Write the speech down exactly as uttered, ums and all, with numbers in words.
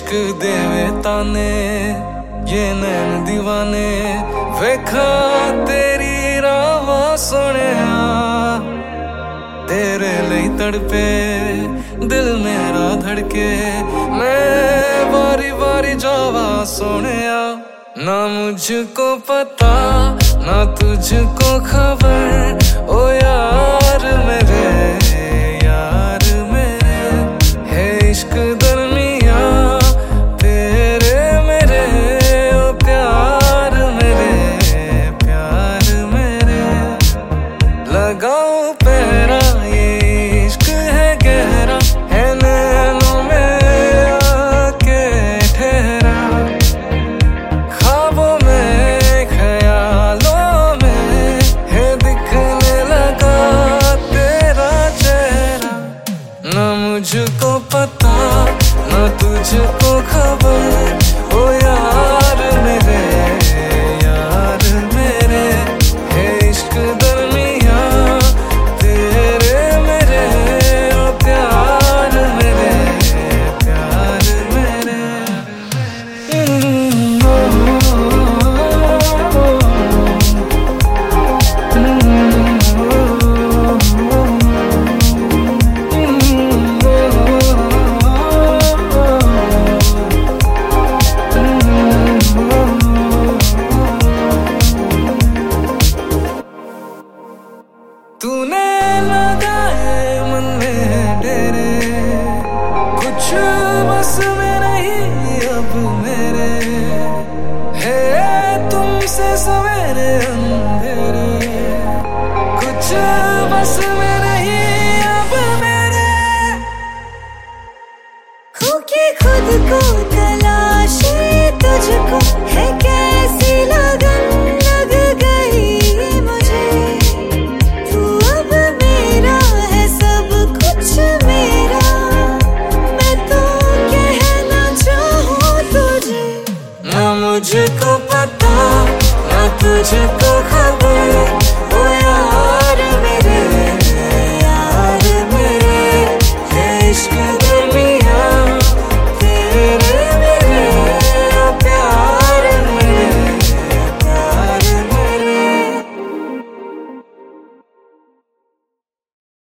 इश्क देवे ताने ये नैन दीवाने वेखा तेरी रावा सोनिया तेरे लिए तड़पे दिल मेरा धड़के मैं बारी बारी जावा सोनिया ना मुझको पता ना तुझको खबर ओ यार मेरे यार मेरे है इश्क दरमिया तेरे मेरे ओ प्यार मेरे प्यार मेरे लगाओ पहरा ये इश्क है गहरा है नैनों में आके ठहरा ख्वाबों में ख्यालों में है दिखने लगा तेरा चेहरा ना मुझको पता ना तुझको खबर ओ यार मेरे यार मेरे है इश्क दरमिया तेरे मेरे ओ प्यार मेरे प्यार मेरे तूने लगाए मन में डेरे कुछ बस में नहीं अब मेरे है तुमसे सवेरे अंधेरे कुछ बस में नहीं अब मेरे होके खुद को तलाशी तुझको है कैसी लगन लग गई मुझे तू अब मेरा है सब कुछ मेरा मैं तो कहना चाहूँ तुझे ना मुझको पता ना तुझको खबर ओ यार मेरे यार मेरे है इश्क